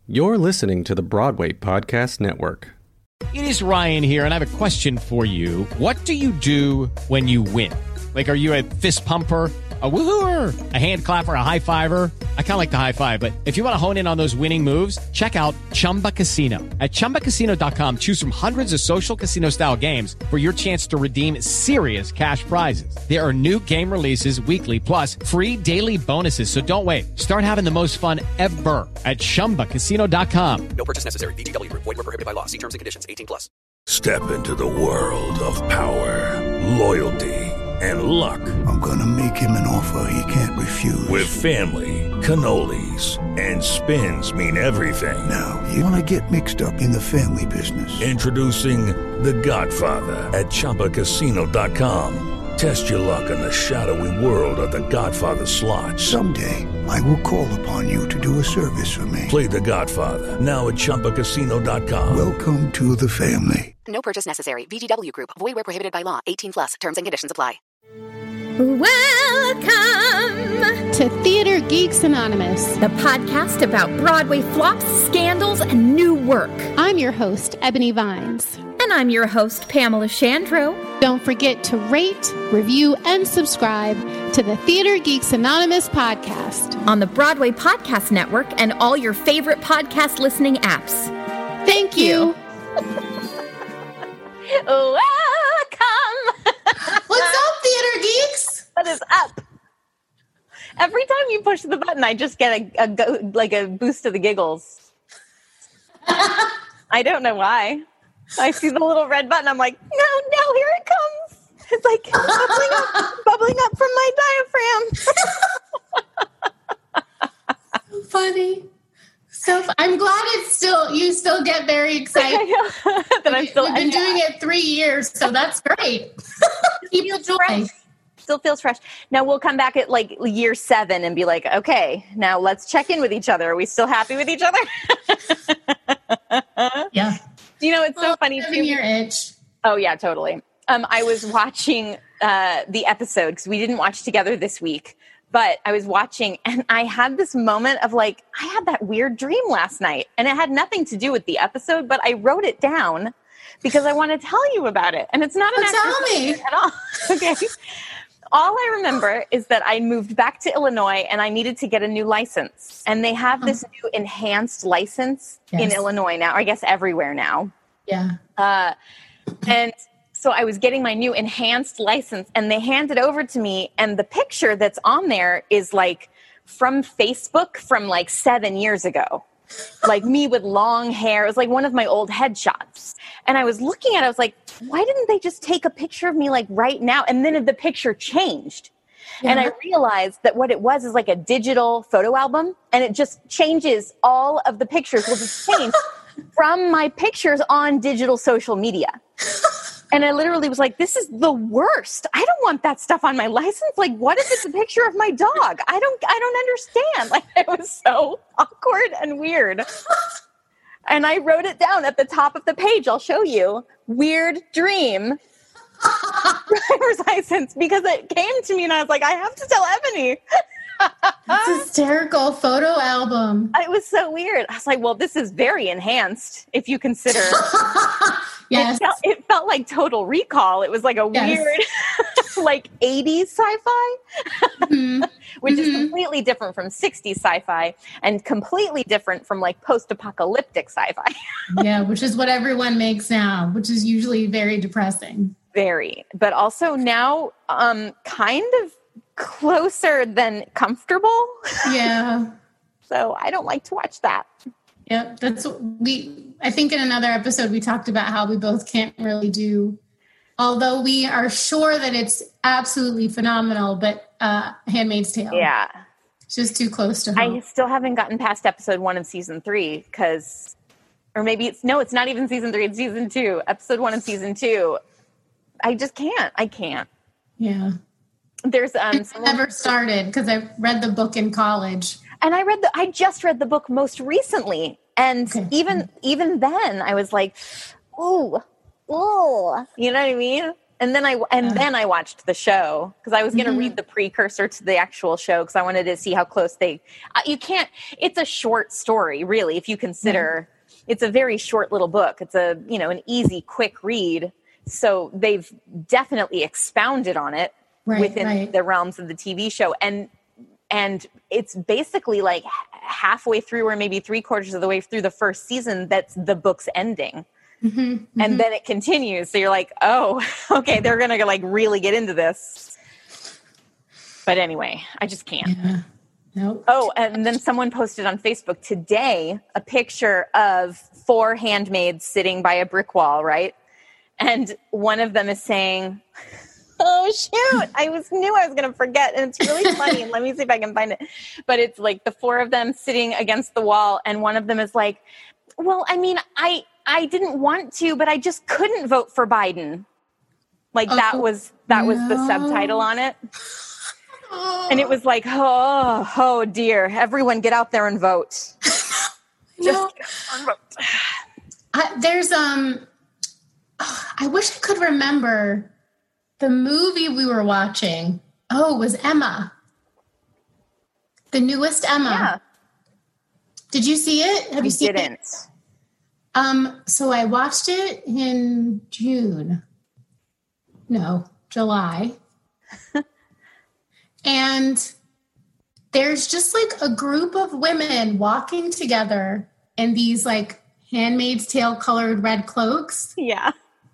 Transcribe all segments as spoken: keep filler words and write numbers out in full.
You're listening to the Broadway Podcast Network. It is Ryan here, and I have a question for you. What do you do when you win? Like, are you a fist pumper, a woo-hooer, a hand clapper, a high-fiver? I kind of like the high-five, but if you want to hone in on those winning moves, check out Chumba Casino. At Chumba Casino dot com, choose from hundreds of social casino-style games for your chance to redeem serious cash prizes. There are new game releases weekly, plus free daily bonuses, so don't wait. Start having the most fun ever at Chumba Casino dot com. No purchase necessary. V G W. Void where prohibited by law. See terms and conditions. eighteen plus. Step into the world of power, loyalty, and luck. I'm gonna make him an offer he can't refuse. With family, cannolis, and spins mean everything. Now, you wanna get mixed up in the family business. Introducing The Godfather at Chumba Casino dot com. Test your luck in the shadowy world of The Godfather slot. Someday, I will call upon you to do a service for me. Play The Godfather, now at Chumba Casino dot com. Welcome to the family. No purchase necessary. V G W Group. Void where prohibited by law. eighteen plus. Terms and conditions apply. Welcome to Theater Geeks Anonymous, the podcast about Broadway flops, scandals, and new work. I'm your host, Ebony Vines. And I'm your host, Pamela Shandro. Don't forget to rate, review, and subscribe to the Theater Geeks Anonymous podcast on the Broadway Podcast Network and all your favorite podcast listening apps. Thank you. Welcome. What's up, Theater Geeks? What is up? Every time you push the button, I just get a, a go, like a boost of the giggles. I don't know why. I see the little red button. I'm like, no, no, here it comes. It's like bubbling up, bubbling up from my diaphragm. So funny. So f- I'm glad it's still, you still get very excited. that I'm still, We've been yeah. doing it three years, so that's great. Keep your joy. Fresh. Still feels fresh. Now we'll come back at like year seven and be like, okay, now let's check in with each other. Are we still happy with each other? Yeah. You know, it's so well, funny too. Your itch. Oh yeah, totally. Um, I was watching uh, the episode because we didn't watch together this week, but I was watching and I had this moment of like, I had that weird dream last night and it had nothing to do with the episode, but I wrote it down because I want to tell you about it. And it's not an well, tell me at all. Okay. All I remember is that I moved back to Illinois and I needed to get a new license. And they have this new enhanced license yes. in Illinois now, or I guess everywhere now. Yeah. Uh, and so I was getting my new enhanced license and they handed over to me. And the picture that's on there is like from Facebook from like seven years ago. Like me with long hair. It was like one of my old headshots. And I was looking at it, I was like, why didn't they just take a picture of me like right now? And then the picture changed. Yeah. And I realized that what it was is like a digital photo album. And it just changes all of the pictures will just change from my pictures on digital social media. And I literally was like, this is the worst. I don't want that stuff on my license. Like, what if it's a picture of my dog? I don't, I don't understand. Like, it was so awkward and weird. And I wrote it down at the top of the page. I'll show you. Weird dream. Driver's license. Because it came to me and I was like, I have to tell Ebony. It's hysterical photo album. It was so weird. I was like, well, this is very enhanced if you consider. Yes. It felt, it felt like Total Recall. It was like a yes. weird, like eighties sci-fi, mm-hmm. which mm-hmm. is completely different from sixties sci-fi and completely different from like post-apocalyptic sci-fi. Yeah, which is what everyone makes now, which is usually very depressing. Very. But also now um, kind of closer than comfortable. Yeah. So I don't like to watch that. Yeah, that's what we, I think in another episode we talked about how we both can't really do, although we are sure that it's absolutely phenomenal, but uh, Handmaid's Tale. Yeah. It's just too close to home. I still haven't gotten past episode one of season three because, or maybe it's, no, it's not even season three, it's season two. Episode one of season two. I just can't. I can't. Yeah. There's um. It's never started because I read the book in college. And I read the, I just read the book most recently. And okay. even, even then I was like, ooh, ooh, you know what I mean? And then I and Yeah. then I watched the show because I was going to Mhm. read the precursor to the actual show because I wanted to see how close they. Uh, you can't. It's a short story, really. If you consider, it's a very short little book. It's a you know an easy, quick read. So they've definitely expounded on it Right, within right. the realms of the T V show, and and it's basically like h- halfway through, or maybe three quarters of the way through the first season. That's the book's ending. Mm-hmm. And then it continues. So you're like, oh, okay, they're going to like really get into this. But anyway, I just can't. Yeah. Nope. Oh, and then someone posted on Facebook today a picture of four handmaids sitting by a brick wall, right? And one of them is saying, oh, shoot, I was knew I was going to forget. And it's really funny. And let me see if I can find it. But it's like the four of them sitting against the wall. And one of them is like, well, I mean, I... I didn't want to, but I just couldn't vote for Biden. Like Oh, that was that was the no. subtitle on it. And it was like, oh, oh dear, everyone get out there and vote. Just No. get out there and vote. I, there's um I wish I could remember the movie we were watching. Oh, it was Emma. The newest Emma. Yeah. Did you see it? Have I you seen didn't. it? Um, so I watched it in June. No, July. And there's just like a group of women walking together in these like Handmaid's Tale colored red cloaks, Yeah.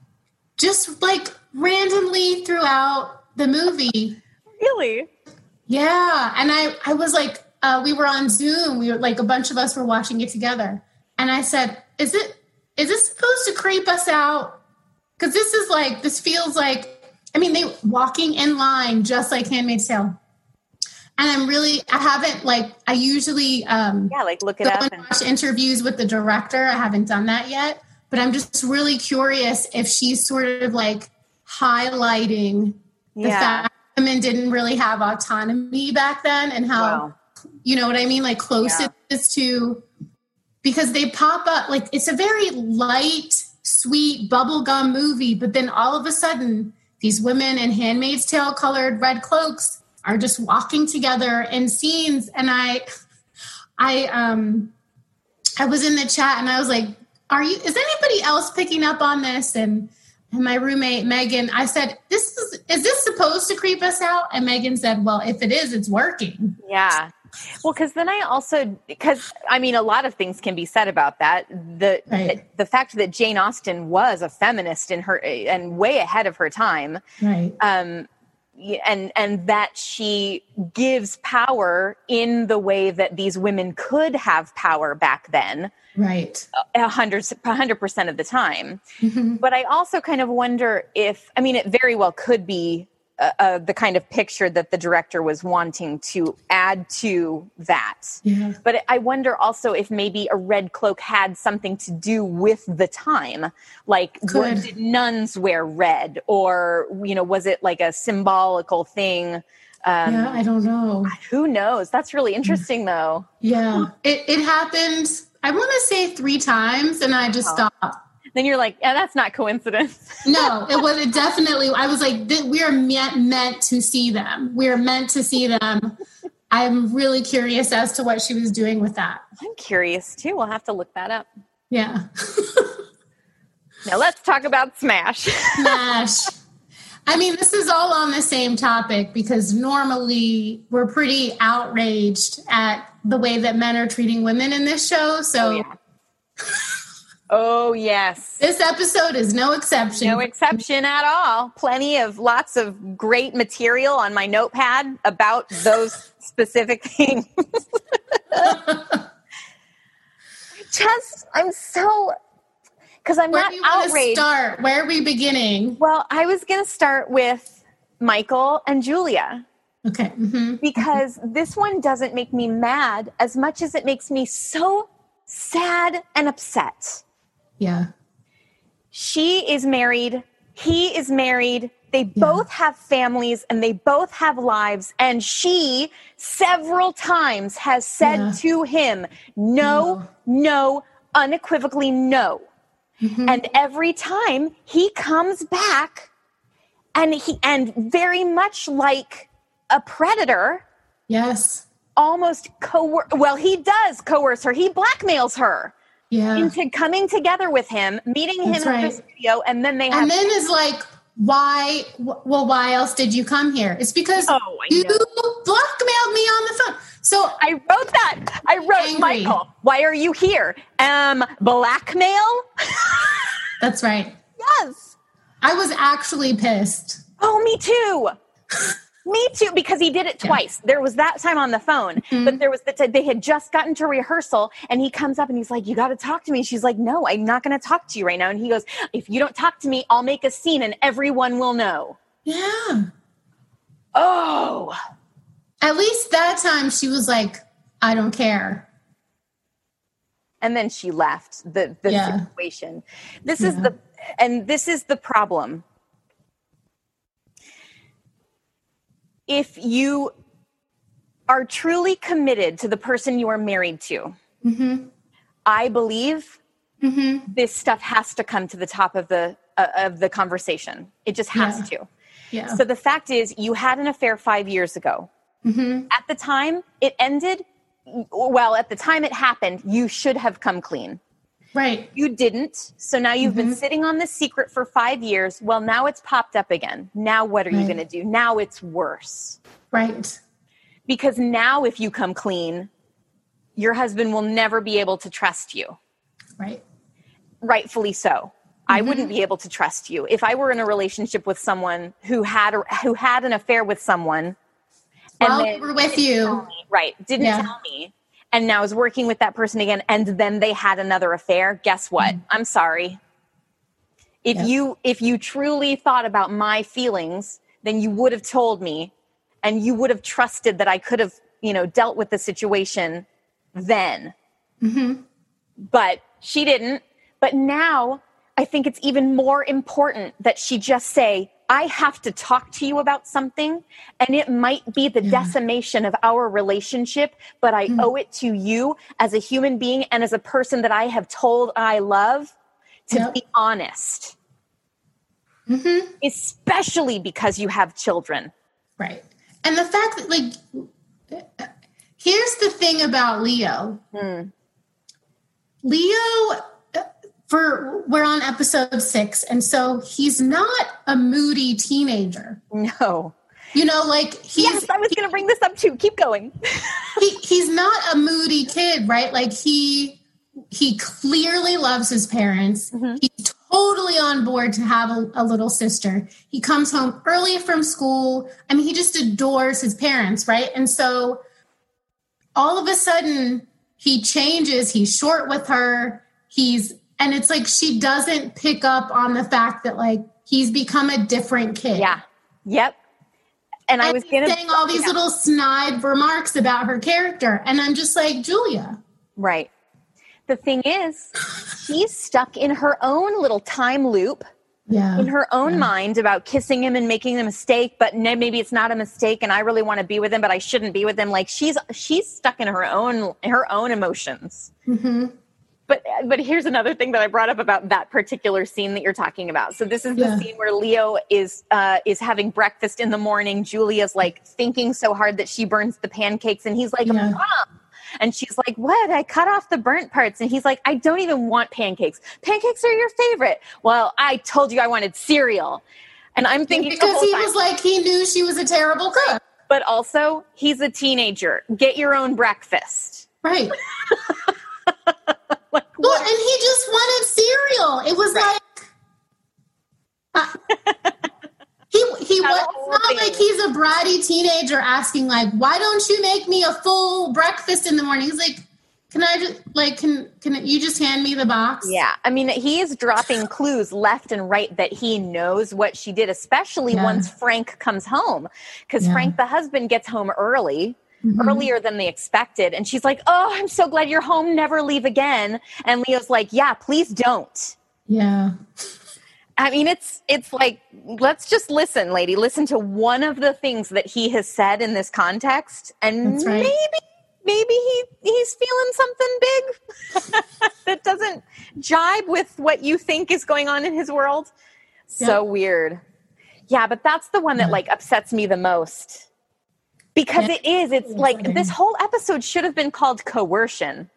just like randomly throughout the movie. Really? Yeah. And I, I was like, uh, we were on Zoom. We were like, a bunch of us were watching it together. And I said, is it, is this supposed to creep us out? Because this is like, this feels like, I mean, they walking in line just like Handmaid's Tale. And I'm really, I haven't like, I usually um, Yeah, like look it go up. and And, watch interviews with the director. I haven't done that yet. But I'm just really curious if she's sort of like highlighting the yeah. fact that women didn't really have autonomy back then and how, Wow. you know what I mean? Like close Yeah. it is to, because they pop up, like it's a very light, sweet bubblegum movie. But then all of a sudden, these women in Handmaid's Tale colored red cloaks are just walking together in scenes. And I, I, um, I was in the chat and I was like, are you, is anybody else picking up on this? And, and my roommate, Megan, I said, this is, is this supposed to creep us out? And Megan said, well, if it is, it's working. Yeah. Well, because then I also, because I mean, a lot of things can be said about that. The, Right. the the fact that Jane Austen was a feminist in her and way ahead of her time, Right. um, y- and and that she gives power in the way that these women could have power back then, Right. a hundred a hundred percent of the time. Mm-hmm. But I also kind of wonder if, I mean, it very well could be uh, uh, the kind of picture that the director was wanting to add to that. Yeah. But I wonder also if maybe a red cloak had something to do with the time. Like, what, Could. did nuns wear red? Or, you know, was it like a symbolical thing? Um, Yeah, I don't know. Who knows? That's really interesting, though. Yeah. It, it happened, I want to say three times, and I just stopped. Then you're like, yeah, that's not coincidence. No, it was it definitely, I was like, th- we are meant, meant to see them. We are meant to see them. I'm really curious as to what she was doing with that. I'm curious, too. We'll have to look that up. Yeah. Now let's talk about Smash. Smash. I mean, this is all on the same topic because normally we're pretty outraged at the way that men are treating women in this show. So Oh, yeah. Oh, yes. this episode is no exception. No exception at all. Plenty of lots of great material on my notepad about those specific things. Just, I'm so, because I'm Where not do you want to outraged. start? Where are we beginning? Well, I was going to start with Michael and Julia, Okay. hmm because this one doesn't make me mad as much as it makes me so sad and upset. Yeah. She is married. He is married. They both have families and they both have lives. And she several times has said Yeah. to him, no, no, unequivocally no. Mm-hmm. And every time he comes back And he, and very much like a predator. Yes. Almost coer, well, he does coerce her. He blackmails her. Yeah. Into coming together with him, meeting him That's in right. the studio, and then they have. And then is like, why? Well, why else did you come here? It's because Oh, I you know. blackmailed me on the phone. So I wrote that. I wrote, Angry. Michael, why are you here? Um, blackmail? that's right. Yes. I was actually pissed. Oh, me too. Me too, because he did it twice. There was that time on the phone, Mm-hmm. but there was the t- they had just gotten to rehearsal, and he comes up and he's like, you got to talk to me. She's like, no, I'm not going to talk to you right now. And he goes, if you don't talk to me, I'll make a scene and everyone will know. Yeah. Oh. At least that time she was like, I don't care. And then she left the, the Yeah. situation. This is the, and this is the problem. If you are truly committed to the person you are married to, Mm-hmm. I believe Mm-hmm. this stuff has to come to the top of the uh, of the conversation. It just has Yeah. to. Yeah. So the fact is, you had an affair five years ago. Mm-hmm. At the time it ended, well, at the time it happened, you should have come clean. Right. You didn't. So now you've Mm-hmm. been sitting on this secret for five years. Well, now it's popped up again. Now what are you Right. going to do? Now it's worse. Right. Because now if you come clean, your husband will never be able to trust you. Right. Rightfully so. I wouldn't be able to trust you. If I were in a relationship with someone who had a, who had an affair with someone, While then we were with didn't you. tell me, right, didn't Yeah. tell me, and now is working with that person again, and then they had another affair, guess what? I'm sorry. If Yep. you if you truly thought about my feelings, then you would have told me, and you would have trusted that I could have, you know, dealt with the situation then. Mm-hmm. But she didn't. But now I think it's even more important that she just say, I have to talk to you about something, and it might be the decimation of our relationship, but I Mm-hmm. owe it to you as a human being and as a person that I have told I love to Yep. be honest. Mm-hmm. Especially because you have children. Right. And the fact that, like, here's the thing about Leo. Hmm. Leo, for we're on episode six, and so he's not a moody teenager. No. You know, like he's Yes, I was going to bring this up too. Keep going. he, he's not a moody kid, right? Like he he clearly loves his parents. Mm-hmm. He's totally on board to have a, a little sister. He comes home early from school. I mean, he just adores his parents, right? And so all of a sudden he changes. He's short with her. He's and it's like she doesn't pick up on the fact that like he's become a different kid. Yeah. Yep. And, I was he's going to saying all these little snide remarks about her character. And I'm just like, Julia. Right. The thing is, she's stuck in her own little time loop, Yeah. in her own mind about kissing him and making a mistake, but no, maybe it's not a mistake and I really want to be with him, but I shouldn't be with him. Like she's she's stuck in her own her own emotions. Mm-hmm. But but here's another thing that I brought up about that particular scene that you're talking about. So this is the Yeah. scene where Leo is uh, is having breakfast in the morning. Julia's like thinking so hard that she burns the pancakes, and he's like, Yeah. Mom. And she's like, what? I cut off the burnt parts. And he's like, I don't even want pancakes. Pancakes are your favorite. Well, I told you I wanted cereal. And I'm thinking the Because whole he time, was like, he knew she was a terrible cook. but also he's a teenager. Get your own breakfast. Right. Like, Well, what? and he just wanted cereal. It was Right. like, uh, he he That was whole it's not thing. like he's a bratty teenager asking like, why don't you make me a full breakfast in the morning? He's like, can I just like can can you just hand me the box? Yeah. I mean, he is dropping clues left and right that he knows what she did, especially Yeah. once Frank comes home. Because Yeah. Frank, the husband, gets home early. Mhm. Earlier than they expected. And she's like, oh, I'm so glad you're home. Never leave again. And Leo's like, yeah, please don't. Yeah. I mean, it's it's like, let's just listen, lady. Listen to one of the things that he has said in this context. And That's right. maybe, maybe he he's feeling something big that doesn't jibe with what you think is going on in his world. So Yep. weird. Yeah, but that's the one that Yeah. like upsets me the most. Because Yeah. it is, it's like this whole episode should have been called coercion.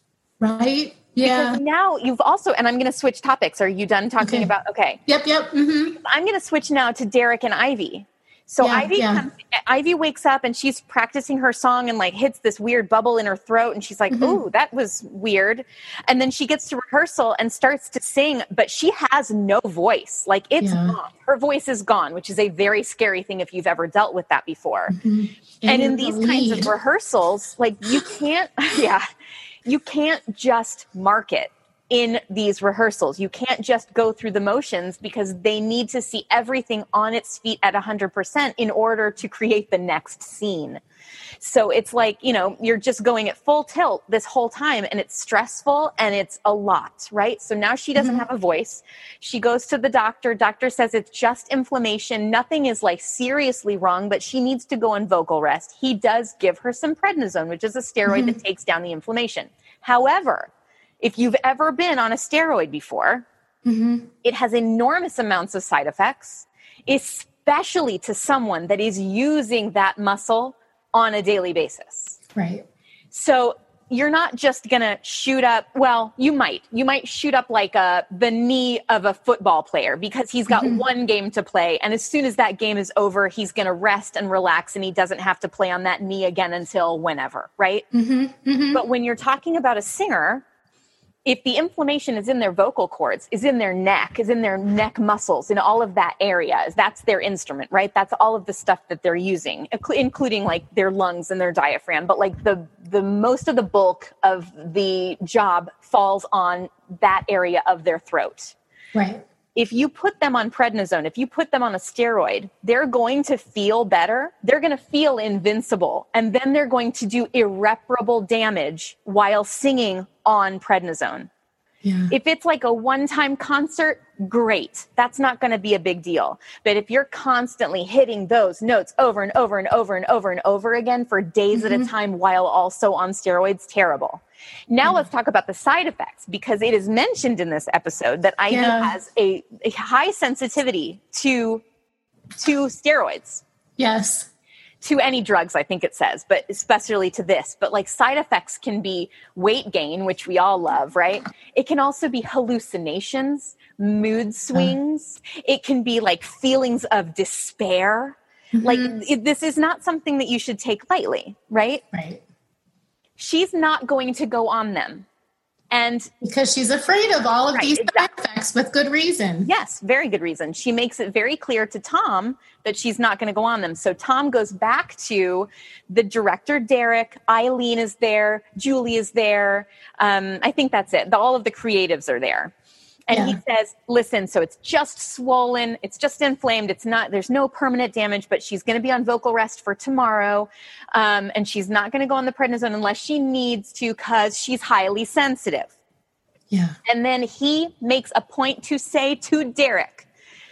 Right? Yeah. Because now you've also, and I'm going to switch topics. Are you done talking Okay. about, okay. Yep, yep. Mm-hmm. I'm going to switch now to Derek and Ivy. So Yeah, Ivy yeah. comes, Ivy wakes up and she's practicing her song and like hits this weird bubble in her throat. And she's like, Mm-hmm. ooh, that was weird. And then she gets to rehearsal and starts to sing, but she has no voice. Like it's Yeah. gone. Her voice is gone, which is a very scary thing if you've ever dealt with that before. Mm-hmm. And in you're these the kinds lead. of rehearsals, like you can't, yeah, you can't just market in these rehearsals. You can't just go through the motions because they need to see everything on its feet at one hundred percent in order to create the next scene. So it's like, you know, you're just going at full tilt this whole time and it's stressful and it's a lot, right? So now she doesn't have a voice. She goes to the doctor. Doctor says it's just inflammation. Nothing is like seriously wrong, but she needs to go on vocal rest. He does give her some prednisone, which is a steroid that takes down the inflammation. However, if you've ever been on a steroid before, Mm-hmm. it has enormous amounts of side effects, especially to someone that is using that muscle on a daily basis. Right. So you're not just going to shoot up. Well, you might. You might shoot up like a, the knee of a football player because he's got Mm-hmm. one game to play. And as soon as that game is over, he's going to rest and relax and he doesn't have to play on that knee again until whenever, right? Mm-hmm. Mm-hmm. But when you're talking about a singer, if the inflammation is in their vocal cords, is in their neck, is in their neck muscles, in all of that area, that's their instrument, right? That's all of the stuff that they're using, inc- including like their lungs and their diaphragm. But like the, the most of the bulk of the job falls on that area of their throat. Right. If you put them on prednisone, if you put them on a steroid, they're going to feel better. They're going to feel invincible. And then they're going to do irreparable damage while singing on prednisone. Yeah. If it's like a one-time concert, great. That's not going to be a big deal. But if you're constantly hitting those notes over and over and over and over and over again for days Mm-hmm. at a time while also on steroids, terrible. Now let's talk about the side effects, because it is mentioned in this episode that Ivy Yeah. has a, a high sensitivity to, to steroids. Yes. To any drugs, I think it says, but especially to this. But like side effects can be weight gain, which we all love, right? It can also be hallucinations, mood swings. It can be like feelings of despair. Like it, this is not something that you should take lightly, right? Right. She's not going to go on them. And Because she's afraid of all of Right, these exactly. side effects with good reason. yes, very good reason. She makes it very clear to Tom that she's not going to go on them. So Tom goes back to the director, Derek. Eileen is there. Julie is there. Um, I think that's it. The, all of the creatives are there. And Yeah. he says, listen, so it's just swollen. It's just inflamed. It's not, there's no permanent damage, but she's going to be on vocal rest for tomorrow. Um, and she's not going to go on the prednisone unless she needs to, because she's highly sensitive. Yeah. And then he makes a point to say to Derek,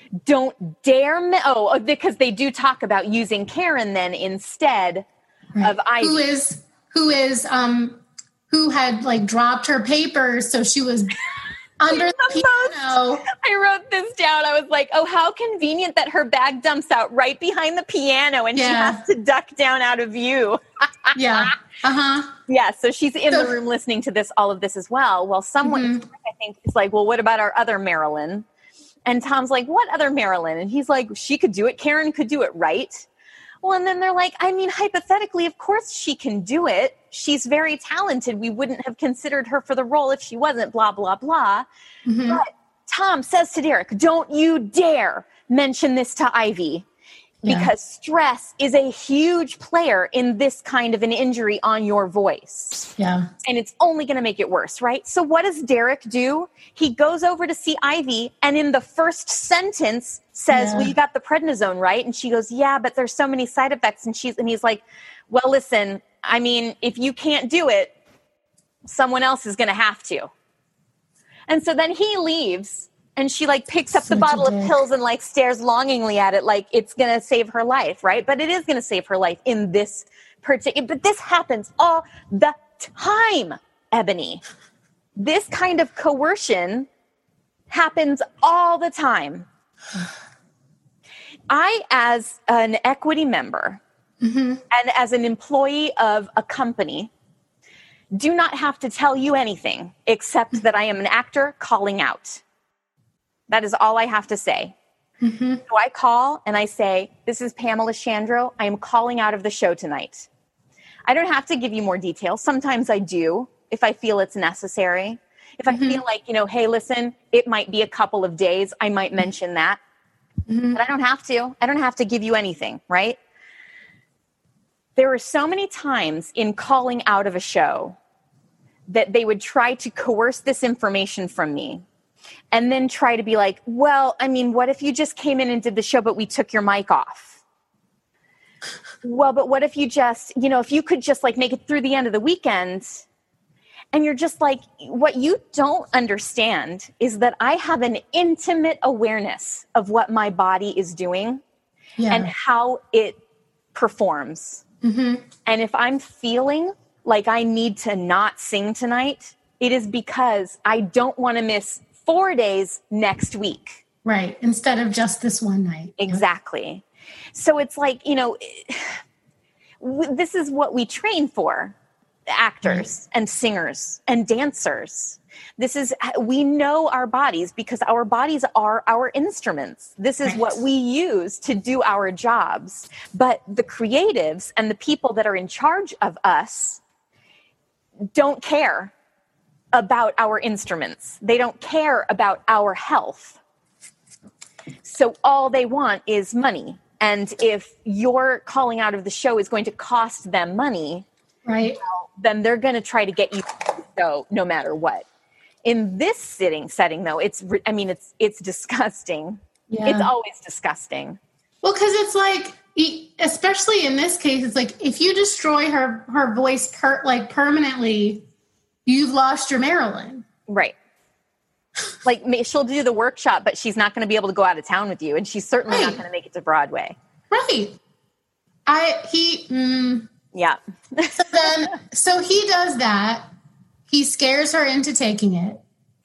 don't dare, me- oh, because they do talk about using Karen then instead Right. of Ivy. Who is, who is, um, who had like dropped her papers. So she was under the piano. I wrote this down. I was like, oh, how convenient that her bag dumps out right behind the piano and she Yeah. has to duck down out of view. Yeah. Uh-huh. Yeah, so she's in So- the room listening to this, all of this as well. Well, someone, Mm-hmm. I think, is like, well, what about our other Marilyn? And Tom's like, what other Marilyn? And he's like, she could do it. Karen could do it, right? Well, and then they're like, I mean, hypothetically, of course she can do it. She's very talented. We wouldn't have considered her for the role if she wasn't, blah, blah, blah. Mm-hmm. But Tom says to Derek, don't you dare mention this to Ivy. Yeah. Because stress is a huge player in this kind of an injury on your voice. Yeah. And it's only going to make it worse, right? So what does Derek do? He goes over to see Ivy, and in the first sentence says, Yeah. well, you got the prednisone, right? And she goes, yeah, but there's so many side effects. And she's, and he's like, well, listen, I mean, if you can't do it, someone else is going to have to. And so then he leaves. And she like picks up Such the a bottle of dick. pills and like stares longingly at it like it's going to save her life, right? But it is going to save her life in this particular, but this happens all the time, Ebony. This kind of coercion happens all the time. I, as an equity member mm-hmm. and as an employee of a company, do not have to tell you anything except that I am an actor calling out. That is all I have to say. Mm-hmm. So I call and I say, this is Pamela Shandro. I am calling out of the show tonight. I don't have to give you more details. Sometimes I do if I feel it's necessary. If I mm-hmm. feel like, you know, hey, listen, it might be a couple of days. I might mention that. Mm-hmm. But I don't have to. I don't have to give you anything, right? There are so many times in calling out of a show that they would try to coerce this information from me and then try to be like, well, I mean, what if you just came in and did the show, but we took your mic off? Well, but what if you just, you know, if you could just like make it through the end of the weekend? And you're just like, what you don't understand is that I have an intimate awareness of what my body is doing yeah. and how it performs. Mm-hmm. And if I'm feeling like I need to not sing tonight, it is because I don't want to miss four days next week. Right. Instead of just this one night. Exactly. So it's like, you know, this is what we train for. Actors and singers and dancers. This is, we know our bodies because our bodies are our instruments. This is right. what we use to do our jobs. But the creatives and the people that are in charge of us don't care about our instruments. They don't care about our health. So all they want is money. And if your calling out of the show is going to cost them money, right, well, then they're going to try to get you to go no matter what. In this sitting setting, though, it's, I mean, it's, it's disgusting. Yeah. It's always disgusting. Well, because it's like, especially in this case, it's like, if you destroy her, her voice per, like permanently, you've lost your Marilyn. Right. Like she'll do the workshop, but she's not going to be able to go out of town with you. And she's certainly right. not going to make it to Broadway. Right. I, he, mm, yeah. so then, so he does that. He scares her into taking it.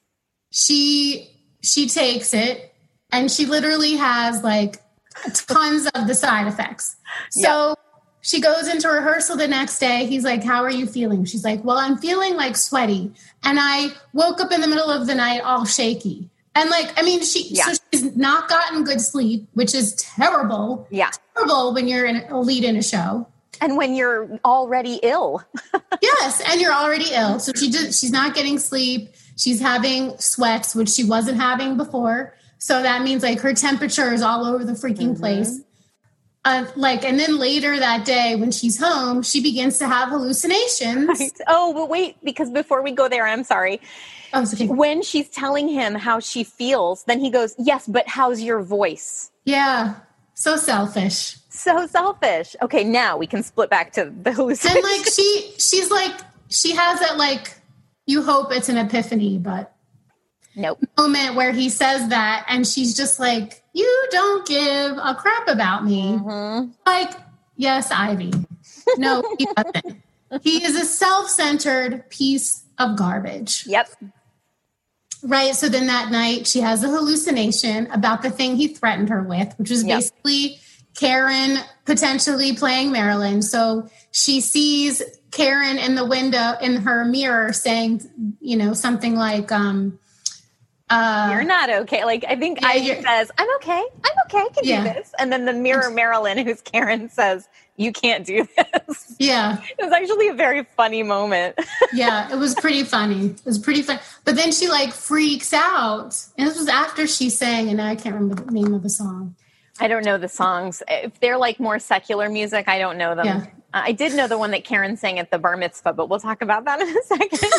She, she takes it and she literally has like tons of the side effects. So yep. she goes into rehearsal the next day. He's like, how are you feeling? She's like, well, I'm feeling like sweaty. And I woke up in the middle of the night all shaky. And like, I mean, she, yeah. so she's not gotten good sleep, which is terrible. Yeah. Terrible when you're in a lead in a show. And when you're already ill. Yes. And you're already ill. So she just, she's not getting sleep. She's having sweats, which she wasn't having before. So that means like her temperature is all over the freaking mm-hmm. place. Uh, like, and then later that day when she's home, she begins to have hallucinations. Right. Oh, but wait, because before we go there, I'm sorry. Oh, okay. When she's telling him how she feels, then he goes, yes, but how's your voice? Yeah. So selfish. So selfish. Okay, now we can split back to the hallucination. And like she, she's like, she has that like, you hope it's an epiphany, but nope. moment where he says that, and she's just like, you don't give a crap about me. Mm-hmm. Like, yes, Ivy. No, he doesn't. He is a self-centered piece of garbage. Yep. Right. So then that night she has a hallucination about the thing he threatened her with, which was yep. basically Karen potentially playing Marilyn. So she sees Karen in the window in her mirror saying, you know, something like, um, uh, you're not okay. Like, I think yeah, Ivy says, I'm okay. I'm okay. I can yeah. do this. And then the mirror Marilyn, who's Karen, says, you can't do this. Yeah. It was actually a very funny moment. Yeah, it was pretty funny. It was pretty fun. But then she like freaks out. And this was after she sang, and I can't remember the name of the song. I don't know the songs. If they're like more secular music, I don't know them. Yeah. Uh, I did know the one that Karen sang at the bar mitzvah, but we'll talk about that in a second.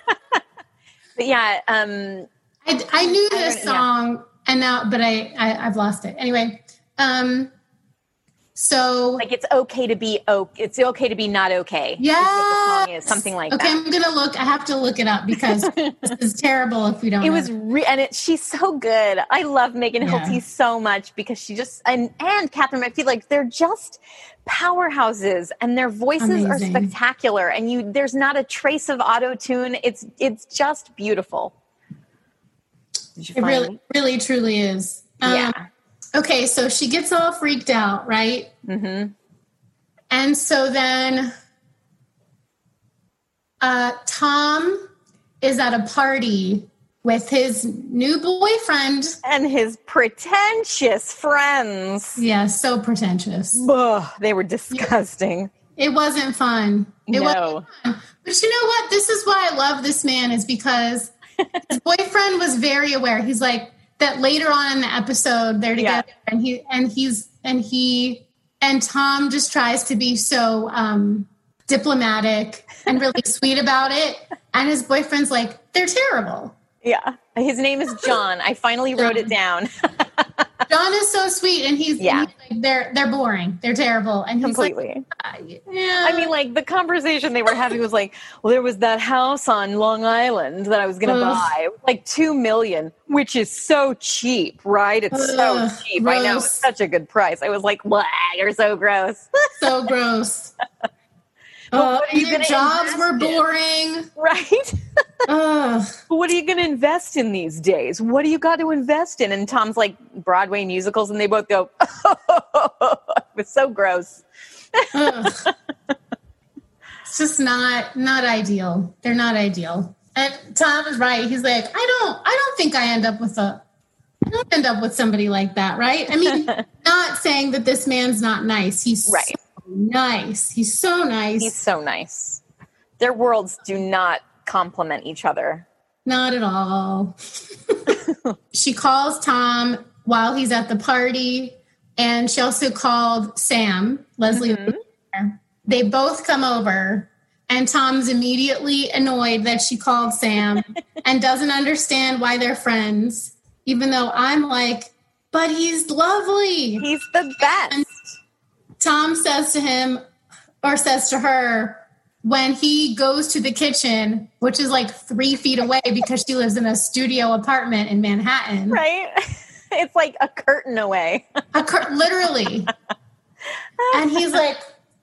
But yeah, um, I, I knew this I song, yeah. and now, but I, I I've lost it anyway. Um, so like it's okay to be okay. It's okay to be not okay. Yeah, the song is something like okay, that. Okay, I'm gonna look. I have to look it up because this is terrible if we don't. It know. was re- and it. She's so good. I love Megan yeah. Hilty so much because she just and and Catherine McPhee, like they're just powerhouses and their voices Amazing. Are spectacular. And you, there's not a trace of auto-tune. It's it's just beautiful. It really, really, truly is. Um, yeah. okay, so she gets all freaked out, right? Mm-hmm. And so then uh, Tom is at a party with his new boyfriend. And his pretentious friends. Yeah, so pretentious. Ugh, they were disgusting. It wasn't fun. It no. wasn't fun. But you know what? This is why I love this man, is because his boyfriend was very aware. He's like, that later on in the episode, they're together, yeah. and he and he's and he and Tom just tries to be so um, diplomatic and really sweet about it. And his boyfriend's like, they're terrible. Yeah. His name is John. I finally wrote it down. John is so sweet, and he's, yeah. and he's like, they're they're boring. They're terrible. And he's completely. Like, uh, yeah. I mean, like, the conversation they were having was like, well, there was that house on Long Island that I was going to buy, like two million, which is so cheap, right? It's Ugh, so cheap. gross. I know, it's such a good price. I was like, wow, you're so gross. So gross. Uh, and their jobs were boring. In? Right? uh, what are you going to invest in these days? What do you got to invest in? And Tom's like, Broadway musicals, and they both go, oh, it was so gross. It's just not not ideal. They're not ideal. And Tom is right. He's like, I don't I don't think I end up with a I don't end up with somebody like that, right? I mean, not saying that this man's not nice. He's right. so nice. He's so nice. He's so nice. Their worlds do not complement each other. Not at all. She calls Tom while he's at the party, and she also called Sam, Leslie. Mm-hmm. They both come over, and Tom's immediately annoyed that she called Sam and doesn't understand why they're friends, even though I'm like, but he's lovely. He's the best. And Tom says to him, or says to her, when he goes to the kitchen, which is like three feet away because she lives in a studio apartment in Manhattan. Right. It's like a curtain away. A cur- literally. And he's like,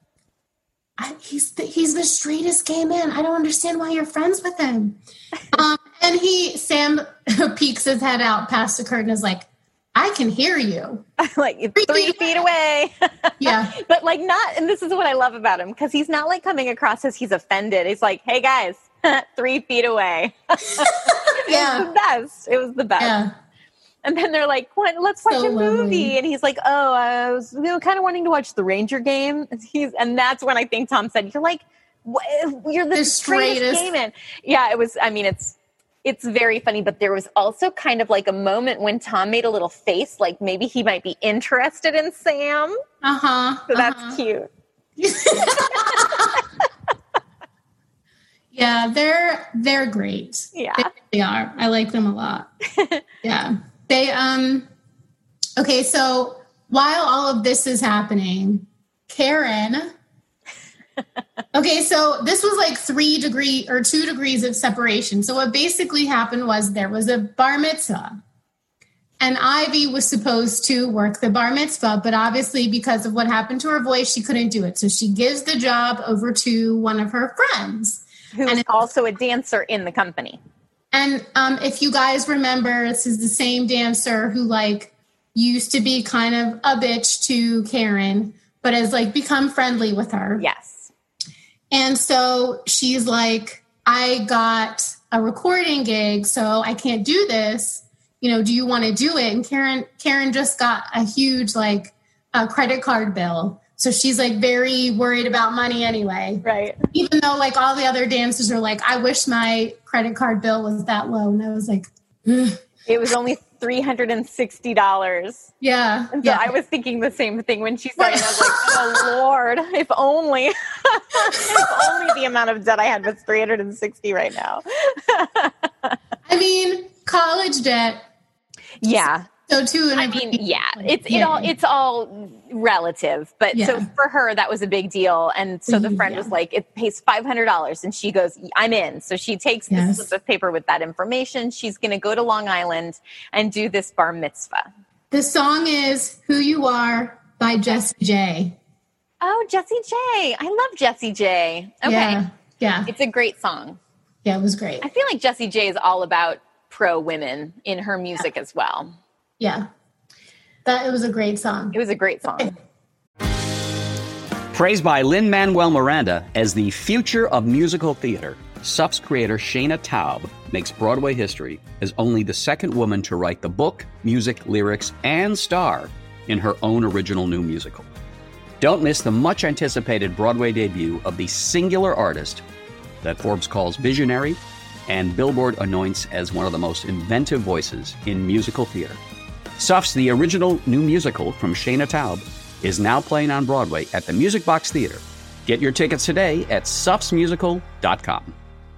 I, he's the, he's the straightest gay man. I don't understand why you're friends with him. Um, and he, Sam peeks his head out past the curtain, is like, I can hear you. Like three, three feet, feet away. Yeah. But like not, and this is what I love about him, because he's not like coming across as he's offended. He's like, hey guys, three feet away. Yeah. It was the best. It was the best. Yeah. And then they're like, what, let's watch So a movie. lovely. And he's like, oh, I was you know, kind of wanting to watch the Ranger game. And he's, and that's when I think Tom said, you're like, what, you're the, The straightest straightest. gay man. Yeah, it was, I mean, it's, It's very funny, but there was also kind of like a moment when Tom made a little face, like maybe he might be interested in Sam. Uh-huh. So that's uh-huh. cute. Yeah, they're they're great. Yeah. They, they are. I like them a lot. Yeah. They um okay, so while all of this is happening, Karen Okay, so this was like three degree or two degrees of separation. So what basically happened was there was a bar mitzvah, and Ivy was supposed to work the bar mitzvah, but obviously because of what happened to her voice, she couldn't do it. So she gives the job over to one of her friends, who is also a dancer in the company. And um, if you guys remember, this is the same dancer who like used to be kind of a bitch to Karen, but has like become friendly with her. Yes. And so she's like, I got a recording gig, so I can't do this. You know, do you want to do it? And Karen, Karen just got a huge like a credit card bill. So she's like very worried about money anyway. Right. Even though like all the other dancers are like, I wish my credit card bill was that low. And I was like, ugh. It was only three hundred sixty dollars. Yeah. And so yeah. I was thinking the same thing when she said it. I was like, oh, Lord, if only, if only the amount of debt I had was three hundred sixty right now. I mean, college debt. Yeah. So too. And I mean, yeah, it's it all it's all relative, but Yeah. so for her that was a big deal, and so the friend Yeah. was like, "It pays five hundred dollars," and she goes, "I'm in." So she takes Yes. this slip of paper with that information. She's going to go to Long Island and do this bar mitzvah. The song is "Who You Are" by Jessie J. Oh, Jessie J! I love Jessie J. Okay, Yeah. Yeah. it's a great song. Yeah. It was great. I feel like Jessie J is all about pro women in her music as well. Yeah. That it was a great song. It was a great song. Praised by Lin-Manuel Miranda as the future of musical theater, S U F's creator Shana Taub makes Broadway history as only the second woman to write the book, music, lyrics, and star in her own original new musical. Don't miss the much-anticipated Broadway debut of the singular artist that Forbes calls visionary and Billboard anoints as one of the most inventive voices in musical theater. S U F's The Original New Musical from Shana Taub is now playing on Broadway at the Music Box Theater. Get your tickets today at sufs musical dot com.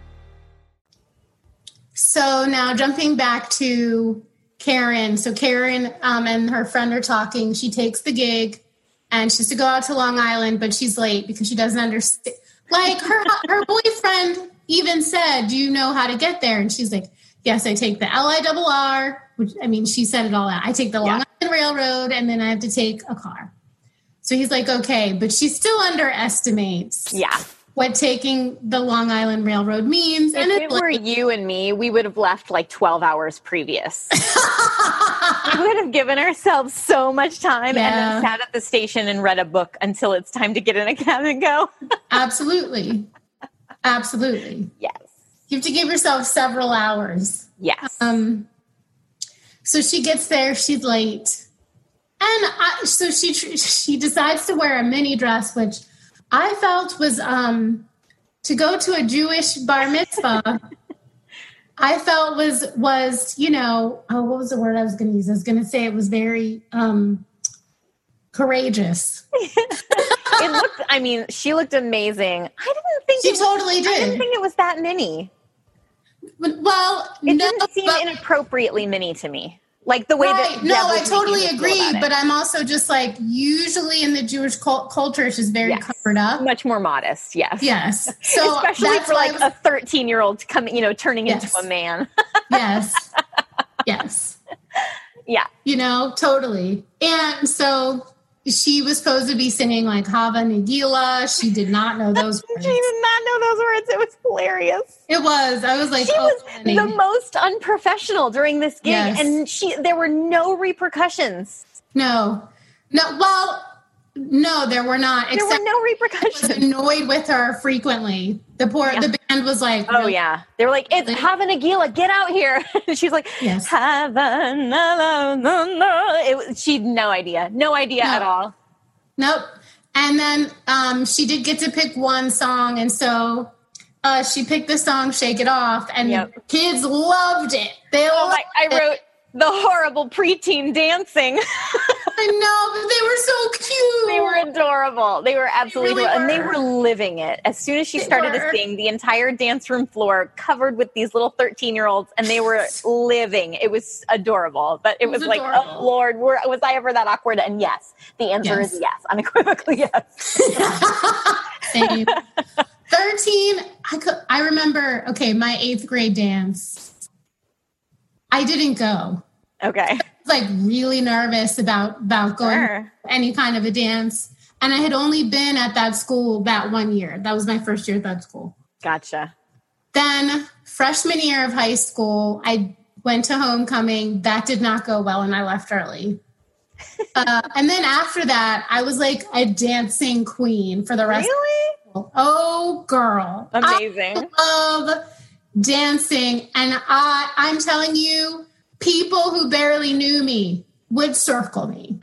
So now jumping back to Karen. So Karen um, and her friend are talking. She takes the gig and she has to go out to Long Island, but she's late because she doesn't understand. Like her, her boyfriend even said, do you know how to get there? And she's like, yes, I take the L I R R, which I mean, she said it all out. I take the Long yeah. Island Railroad and then I have to take a car. So he's like, okay, but she still underestimates yeah. what taking the Long Island Railroad means. If and it it's were like, you and me, we would have left like twelve hours previous. We would have given ourselves so much time yeah. and then sat at the station and read a book until it's time to get in a cab and go. Absolutely. Absolutely. Yes. You have to give yourself several hours. Yes. Um. So she gets there, she's late. And I, so she she decides to wear a mini dress, which I felt was um, to go to a Jewish bar mitzvah. I felt was was you know oh what was the word I was going to use? I was going to say it was very um, courageous. It looked. I mean, she looked amazing. I didn't think she it totally was, did. I didn't think it was that mini. Well, it no, didn't seem but, inappropriately mini to me. Like the way right. that no, Deb was I totally making me agree. feel about But it. I'm also just like usually in the Jewish cult- culture, it's just very Yes. covered up, much more modest. Yes, yes. So especially that's for why like I was, a thirteen-year-old coming, you know, turning Yes. into a man. yes, yes. Yeah, You know, totally. And so she was supposed to be singing like Hava Nagila. She did not know those words. She did not know those words. It was hilarious. It was. I was like, She oh, was honey. the most unprofessional during this gig, Yes. and she there were no repercussions. No, no. Well, no, there were not. There Except were no I was repercussions. annoyed with her frequently. The poor, Yeah. the band was like, Oh yeah, they were like, "It's Hava Nagila, get out here!" And she's like, Yes. "Hava Nagila." It was, she had no idea, no idea No. at all. Nope. And then um, she did get to pick one song, and so uh, she picked the song "Shake It Off," and Yep. the kids loved it. They Oh loved my! I it. wrote the horrible preteen dancing. I know, but they were so cute. They were adorable. They were absolutely They really adorable. And they were. were living it. As soon as she They started were. to sing, the entire dance room floor covered with these little thirteen-year-olds, and they were living. It was adorable. But it, It was was, like, adorable. oh, Lord, were, was I ever that awkward? And yes, the answer Yes. is yes, unequivocally yes. Same. thirteen, I could, I remember, okay, my eighth grade dance. I didn't go. Okay. I was like really nervous about, about going Sure. to any kind of a dance. And I had only been at that school that one year. That was my first year at that school. Gotcha. Then freshman year of high school, I went to homecoming. That did not go well, and I left early. uh, and then after that, I was like a dancing queen for the rest Really? of Oh, girl. Amazing. I love dancing. And I, I'm telling you, people who barely knew me would circle me.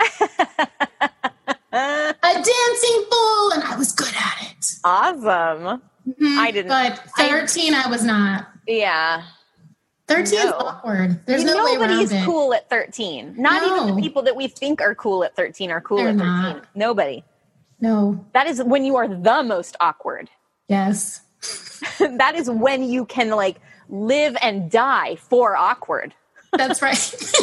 A dancing fool, and I was good at it. Awesome. Mhm. I didn't. But thirteen, I, I was not. Yeah. thirteen is No. awkward. There's no way around Nobody's it. cool at thirteen. Not No. even the people that we think are cool at thirteen are cool They're at thirteen. not. Nobody. No. That is when you are the most awkward. Yes. That is when you can like live and die for awkward. That's right.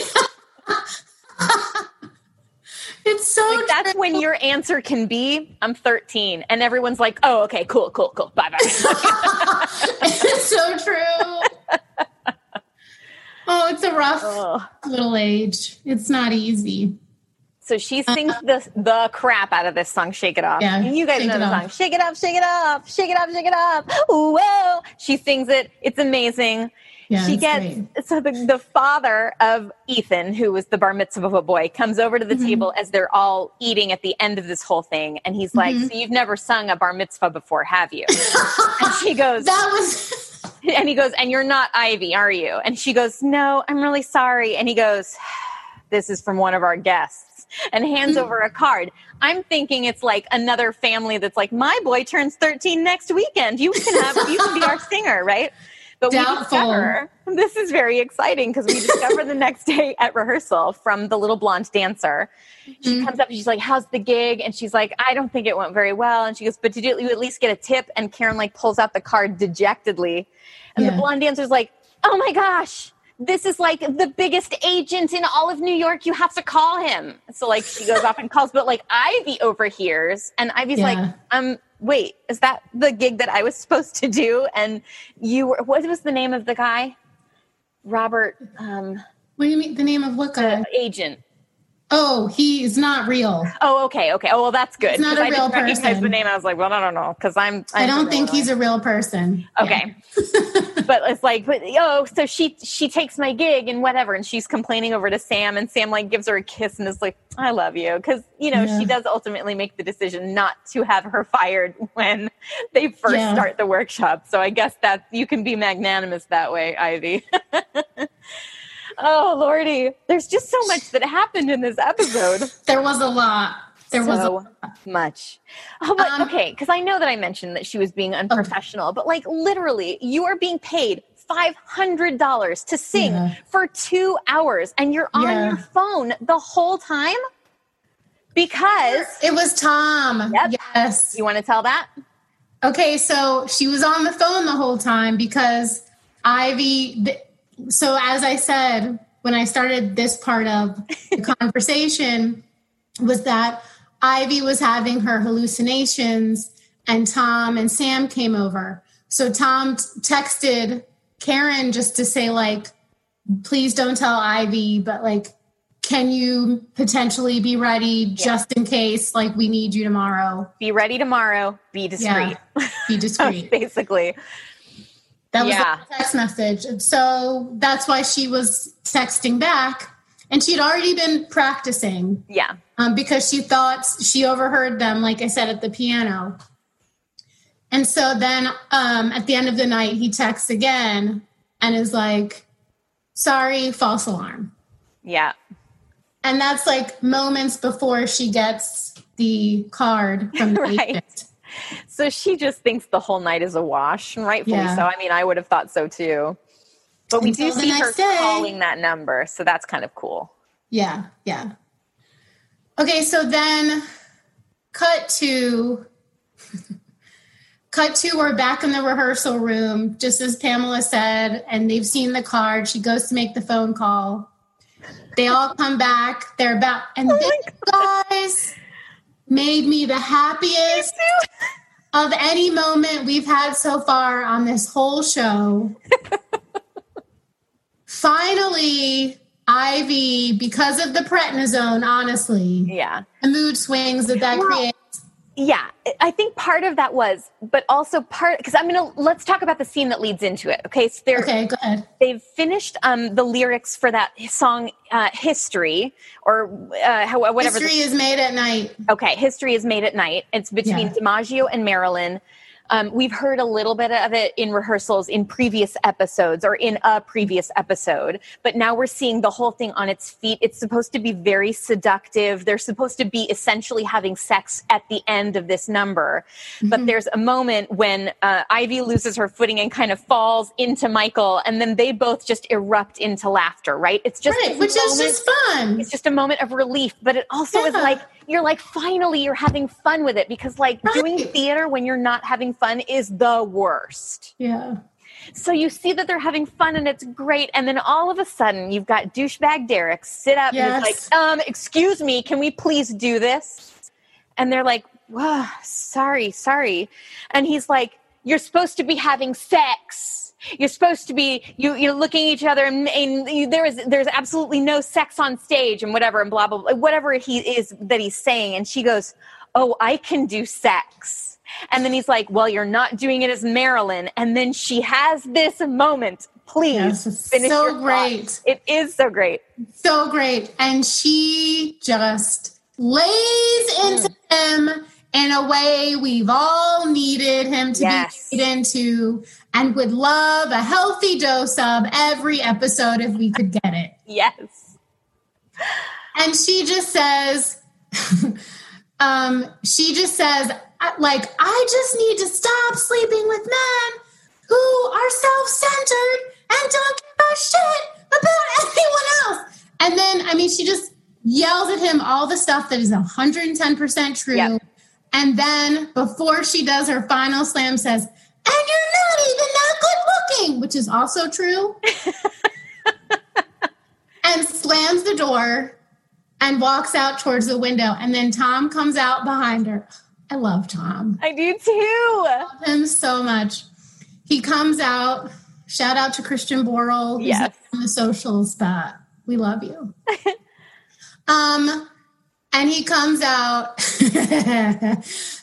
It's so Like, that's true. when your answer can be, I'm thirteen. And everyone's like, oh, okay, cool, cool, cool. Bye bye. It's so true. Oh, it's a rough Ugh. little age. It's not easy. So she sings the the crap out of this song, Shake It Off. Yeah, And you guys Shake know It the Off. song. Shake it up, shake it up, shake it up, shake it up. Whoa. She sings it. It's amazing. Yeah, she that's gets, great. so the, the father of Ethan, who was the bar mitzvah boy, comes over to the Mm-hmm. table as they're all eating at the end of this whole thing. And he's like, Mm-hmm. so you've never sung a bar mitzvah before, have you? And she goes, That was and he goes, and you're not Ivy, are you? And she goes, no, I'm really sorry. And he goes, this is from one of our guests, and hands over a card. I'm thinking it's like another family that's like, my boy turns thirteen next weekend. You can have, you can be our singer, right? But we Doubtful. discover, this is very exciting because we discover the next day at rehearsal from the little blonde dancer. She comes up and she's like, how's the gig? And she's like, I don't think it went very well. And she goes, but did you, you at least get a tip? And Karen like pulls out the card dejectedly. And Yeah. the blonde dancer's like, oh my gosh, this is like the biggest agent in all of New York. You have to call him. So like she goes off and calls, but like Ivy overhears, and Ivy's Yeah. like, um, wait, is that the gig that I was supposed to do? And you were, what was the name of the guy? Robert, um, What do you mean? The name of what guy? the agent. Oh, he's not real. Oh, okay, okay. Oh, well, that's good. He's not 'cause a I didn't real recognize person. the name. I was like, well, I don't know, because I'm, I'm. I don't from think he's Illinois. a real person. Okay. But it's like, but, oh, so she she takes my gig and whatever, and she's complaining over to Sam, and Sam like gives her a kiss and is like, I love you, because you know Yeah. she does ultimately make the decision not to have her fired when they first Yeah. start the workshop. So I guess that you can be magnanimous that way, Ivy. Oh Lordy, there's just so much that happened in this episode. There was a lot. There was a So lot. much. Oh, but Um, okay, because I know that I mentioned that she was being unprofessional, but like literally, you are being paid five hundred dollars to sing Yeah. for two hours, and you're on Yeah. your phone the whole time because It was Tom. Yep. Yes. you want to tell that. Okay, so she was on the phone the whole time because Ivy. th- So as I said, when I started this part of the conversation, was that Ivy was having her hallucinations, and Tom and Sam came over. So Tom t- texted Karen just to say, like, please don't tell Ivy, but like, can you potentially be ready just in case, like, we need you tomorrow? Be ready tomorrow. Be discreet. Yeah, be discreet. Basically. That was Yeah. the text message. And so that's why she was texting back. And she'd already been practicing Yeah. um, because she thought she overheard them, like I said, at the piano. And so then um, at the end of the night, he texts again and is like, sorry, false alarm. Yeah. And that's like moments before she gets the card from the Right. agent. So she just thinks the whole night is a wash, and rightfully Yeah. so. I mean, I would have thought so too. But we Until do the see her next day. calling that number, so that's kind of cool. Yeah, yeah. Okay, so then cut to cut to we're back in the rehearsal room, just as Pamela said, and they've seen the card. She goes to make the phone call. They all come back. They're about and Oh this, guys, made me the happiest of any moment we've had so far on this whole show. Finally, Ivy, because of the prednisone, honestly, Yeah. the mood swings that that Well, creates. Yeah, I think part of that was, but also part, because I'm going to, let's talk about the scene that leads into it. Okay, so they're, Okay, go ahead. they've finished um, the lyrics for that song, uh, History, or uh, how, whatever. History the, is made at night. Okay, History is made at night. It's between Yeah. DiMaggio and Marilyn. Um, we've heard a little bit of it in rehearsals in previous episodes or in a previous episode, but now we're seeing the whole thing on its feet. It's supposed to be very seductive. They're supposed to be essentially having sex at the end of this number. Mm-hmm. But there's a moment when uh, Ivy loses her footing and kind of falls into Michael, and then they both just erupt into laughter, right? It's just Right, this which is moment- just fun. It's just a moment of relief, but it also is Yeah. like, you're like, finally, you're having fun with it, because like Right. doing theater when you're not having fun is the worst. Yeah. So you see that they're having fun and it's great. And then all of a sudden you've got douchebag Derek sit up and Yes. is like, um, excuse me, can we please do this? And they're like, whoa, sorry, sorry. And he's like, you're supposed to be having sex. You're supposed to be, you, you're looking at each other and, and you, there is, there's absolutely no sex on stage and whatever and blah, blah, blah, whatever he is that he's saying. And she goes, oh, I can do sex. And then he's like, well, you're not doing it as Marilyn. And then she has this moment Please Yes, it's finish so your great. thought. It is so great. So great. And she just lays into mm. him in a way we've all needed him to yes. be laid into, and would love a healthy dose of every episode if we could get it. Yes. And she just says, um, she just says, like, I just need to stop sleeping with men who are self-centered and don't give a shit about anyone else. And then, I mean, she just yells at him all the stuff that is one hundred ten percent true. Yep. And then before she does her final slam says, and you're not even that good looking, which is also true. And slams the door and walks out towards the window. And then Tom comes out behind her. I love Tom. I do too. I love him so much. He comes out. Shout out to Christian Borle. He's yes. on the socials, but we love you. um, and he comes out. And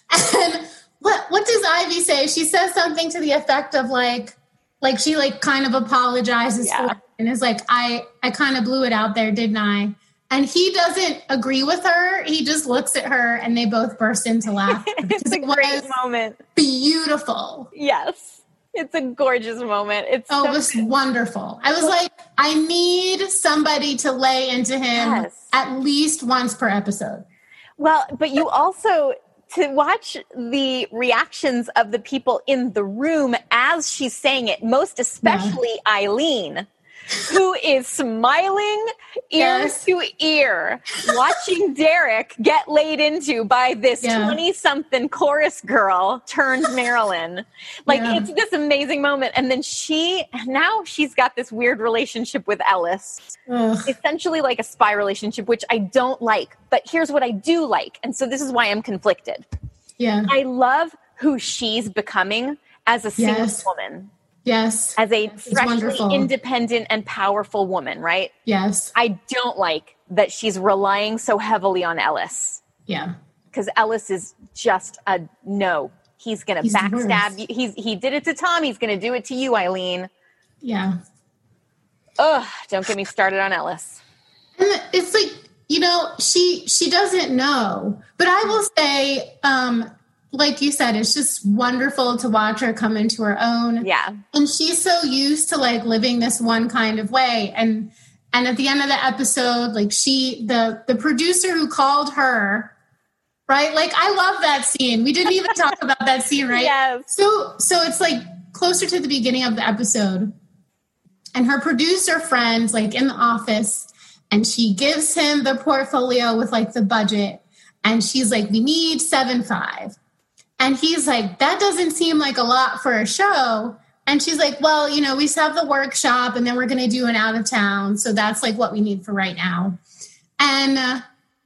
what what does Ivy say? She says something to the effect of like, like she like kind of apologizes yeah. for it and is like, I I kind of blew it out there, didn't I? And he doesn't agree with her. He just looks at her and they both burst into laughter. It's a great moment. Beautiful. Yes. It's a gorgeous moment. It's oh, so it was good. Wonderful. I was like, I need somebody to lay into him yes. at least once per episode. Well, but you also, to watch the reactions of the people in the room as she's saying it, most especially yeah. Eileen, who is smiling ear yes. to ear, watching Derek get laid into by this twenty-something yeah. chorus girl turned Marilyn. Like, yeah. it's this amazing moment. And then she, now she's got this weird relationship with Ellis. Ugh. Essentially like a spy relationship, which I don't like. But here's what I do like. And so this is why I'm conflicted. Yeah. I love who she's becoming as a single yes. woman. Yes. As a freshly independent and powerful woman, right? Yes. I don't like that she's relying so heavily on Ellis. Yeah. Because Ellis is just a no. He's going to backstab you. He's, he did it to Tom. He's going to do it to you, Eileen. Yeah. Ugh, don't get me started on Ellis. And it's like, you know, she she doesn't know. But I will say, um, like you said, it's just wonderful to watch her come into her own. Yeah. And she's so used to like living this one kind of way. And and at the end of the episode, like she, the the producer who called her, right? Like, I love that scene. We didn't even talk about that scene, right? Yes. So so it's like closer to the beginning of the episode. And her producer friend's like in the office and she gives him the portfolio with like the budget. And she's like, we need seven five. And he's like, that doesn't seem like a lot for a show. And she's like, well, you know, we just have the workshop and then we're going to do an out of town. So that's like what we need for right now. And, uh,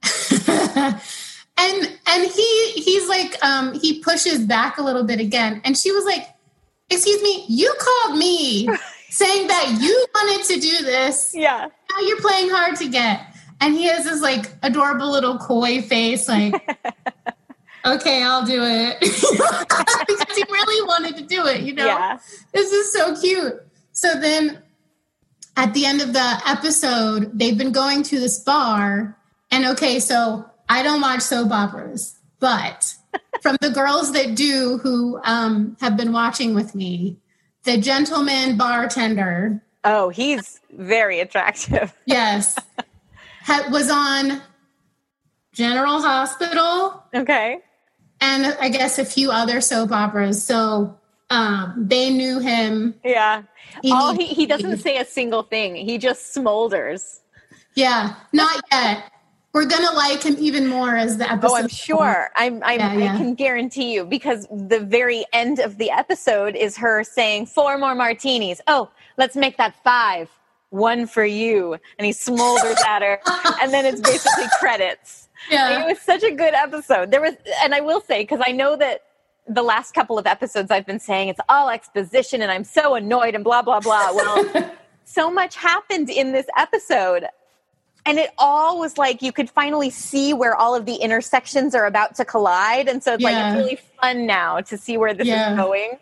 and, and he, he's like, um, he pushes back a little bit again. And she was like, excuse me, you called me saying that you wanted to do this. Yeah. Now you're playing hard to get. And he has this like adorable little coy face, like, okay, I'll do it. Because he really wanted to do it, you know? Yeah. This is so cute. So then at the end of the episode, they've been going to this bar. And okay, so I don't watch soap operas, but from the girls that do who um, have been watching with me, the gentleman bartender. Oh, he's very attractive. Yes. ha- was on General Hospital. Okay. And I guess a few other soap operas. So um, they knew him. Yeah. He All he, he doesn't say a single thing. He just smolders. Yeah. Not yet. We're going to like him even more as the episode. Oh, I'm sure. I'm, I'm, yeah, yeah. I can guarantee you, because the very end of the episode is her saying, four more martinis. Oh, let's make that five. One for you. And he smolders at her. And then it's basically credits. Yeah. It was such a good episode. There was, and I will say, because I know that the last couple of episodes I've been saying it's all exposition and I'm so annoyed and blah, blah, blah. Well, so much happened in this episode. And it all was like you could finally see where all of the intersections are about to collide. And so it's yeah. like it's really fun now to see where this yeah. is going.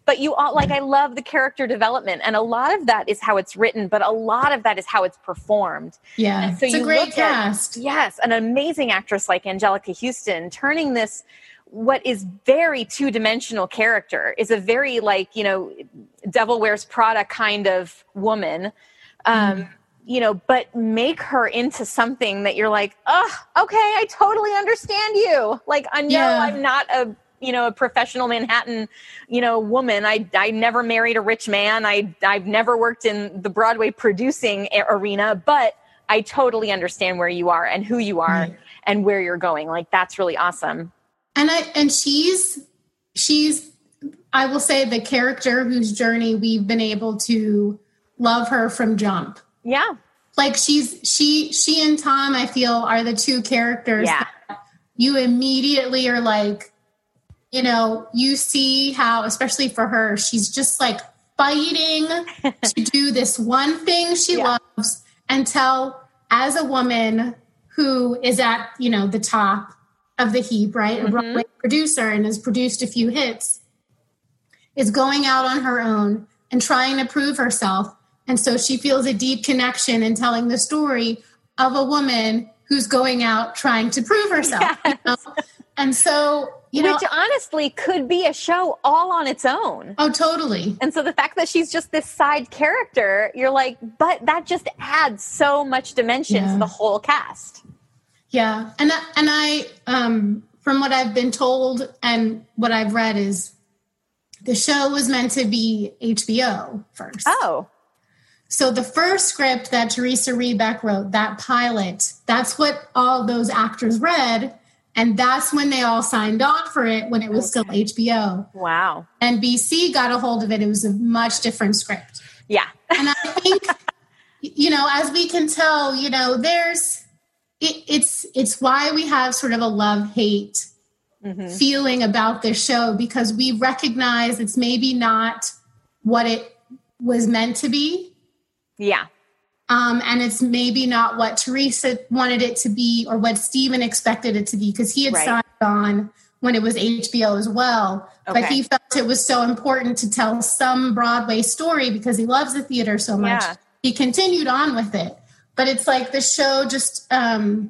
but you all like, I love the character development, and a lot of that is how it's written, but a lot of that is how it's performed. Yeah. And so it's you a great look cast. At, yes. An amazing actress like Angelica Houston turning this, what is very two-dimensional character, is a very like, you know, Devil Wears Prada kind of woman. Um, mm. You know, but make her into something that you're like, oh, okay, I totally understand you. Like, I know yeah. I'm not a, you know, a professional Manhattan, you know, woman. I, I never married a rich man. I, I've never worked in the Broadway producing arena, but I totally understand where you are and who you are right. and where you're going. Like, that's really awesome. And I, and she's, she's, I will say, the character whose journey we've been able to love her from jump. Yeah. Like she's, she, she and Tom, I feel, are the two characters yeah. that you immediately are like, you know, you see how, especially for her, she's just like fighting to do this one thing she yeah. loves until, as a woman who is at, you know, the top of the heap, right? Mm-hmm. A Broadway producer and has produced a few hits, is going out on her own and trying to prove herself. And so she feels a deep connection in telling the story of a woman who's going out trying to prove herself. Yes. You know? And so, you know, which honestly could be a show all on its own. Oh, totally. And so the fact that she's just this side character, you're like, but that just adds so much dimension yeah. to the whole cast. Yeah. And, and I, um, from what I've been told and what I've read is the show was meant to be H B O first. Oh. So the first script that Teresa Rebeck wrote, that pilot, that's what all those actors read. And that's when they all signed on for it, when it was okay. still H B O. Wow. And B C got a hold of it. It was a much different script. Yeah. And I think, you know, as we can tell, you know, there's, it, it's, it's why we have sort of a love-hate mm-hmm. feeling about this show, because we recognize it's maybe not what it was meant to be. Yeah. Um, and it's maybe not what Teresa wanted it to be or what Steven expected it to be, because he had right. signed on when it was H B O as well. Okay. But he felt it was so important to tell some Broadway story because he loves the theater so much. Yeah. He continued on with it. But it's like the show just, um,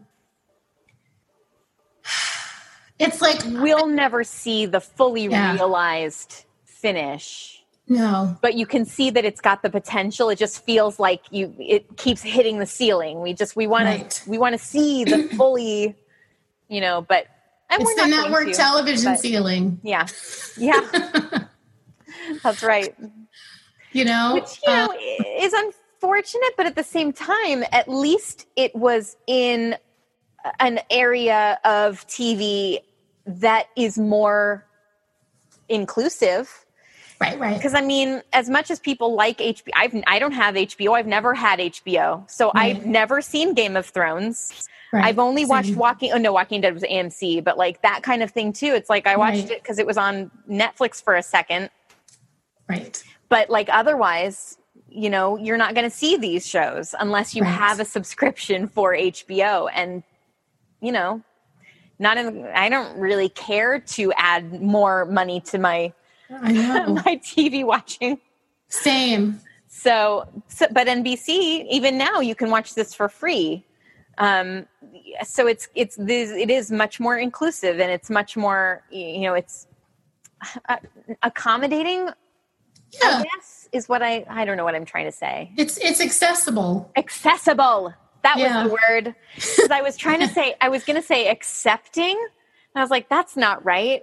it's like... We'll never see the fully yeah. realized finish. No. But you can see that it's got the potential. It just feels like you it keeps hitting the ceiling. We just we want right. to we want to see the fully, you know, but and it's we're the not network to, television but, ceiling. Yeah. Yeah. That's right. You know, which you know uh, is unfortunate, but at the same time, at least it was in an area of T V that is more inclusive. Right, right. Because I mean, as much as people like H B O, I've, I don't have H B O. I've never had H B O, so right. I've never seen Game of Thrones. Right. I've only Same. watched Walking. Oh no, Walking Dead was A M C, but like that kind of thing too. It's like I watched right. it because it was on Netflix for a second. Right. But like otherwise, you know, you're not going to see these shows unless you right. have a subscription for H B O, and you know, not in. I don't really care to add more money to my. I know. my T V watching. Same. So, so, but N B C, even now, you can watch this for free. Um, so it's it's this, it is much more inclusive, and it's much more, you know, it's uh, accommodating. Yeah. I guess is what I I don't know what I'm trying to say. It's it's accessible. Accessible. That yeah. was the word. Because I was trying to say, I was going to say accepting, and I was like, that's not right.